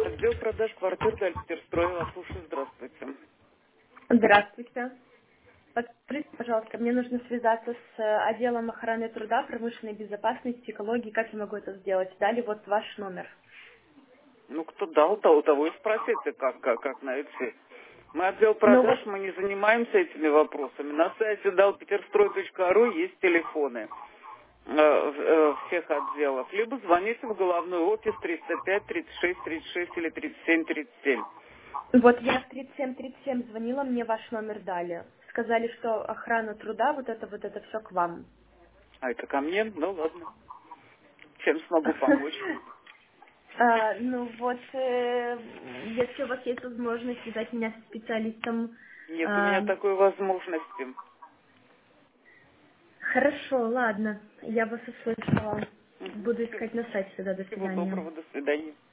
Отдел продаж квартир Дальпетерстрой вас слушаю. Здравствуйте. Здравствуйте. Подскажите, пожалуйста, мне нужно связаться с отделом охраны труда, промышленной безопасности, экологии. Как я могу это сделать? Дали вот ваш номер. Ну, кто дал, то у того и спросите, как найти. Мы отдел Ну продаж, вот, мы не занимаемся этими вопросами. На сайте dalpeterstrой.ru есть телефоны всех отделов. Либо звоните в головной офис 305 36 36 или 37 37. вот я в 3737 звонила, мне ваш номер дали. Сказали, что охрана труда, вот это все к вам. А это ко мне? Ну, ладно. Чем смогу помочь? Ну вот, если у вас есть возможность связать меня с специалистом. Нет у меня а, такой возможности. Хорошо, ладно, я вас услышала. Мгм. Буду искать на сайте тогда. До Всего свидания. доброго, до свидания.